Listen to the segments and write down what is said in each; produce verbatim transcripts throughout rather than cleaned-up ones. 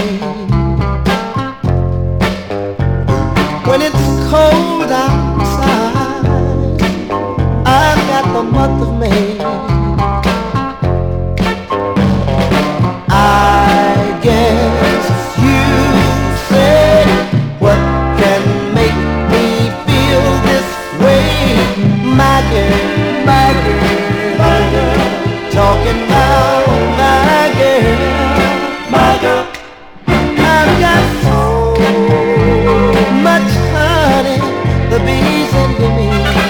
When it's cold outside, I've got the month of May. I guess you say, what can make me feel this way? My girl, my girl, my girl, talking about my girl, my girl. I've got so much honey, the bees envy me.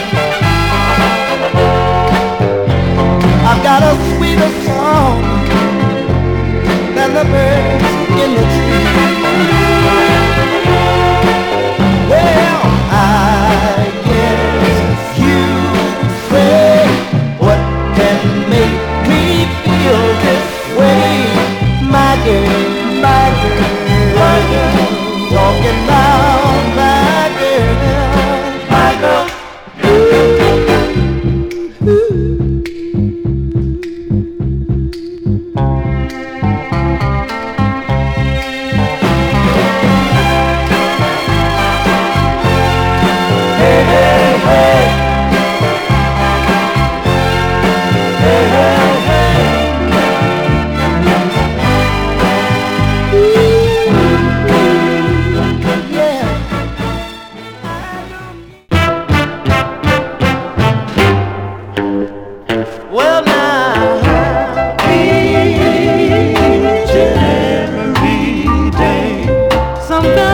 I've got a sweeter song than the birds in the tree. Well, I guess you say, what can make me feel this way? My girl, my girl, my girl, talking about my girl, my girl. Ooh, ooh. Hey, hey, hey. Hey, hey, hey. Well now, each and every day, sometimes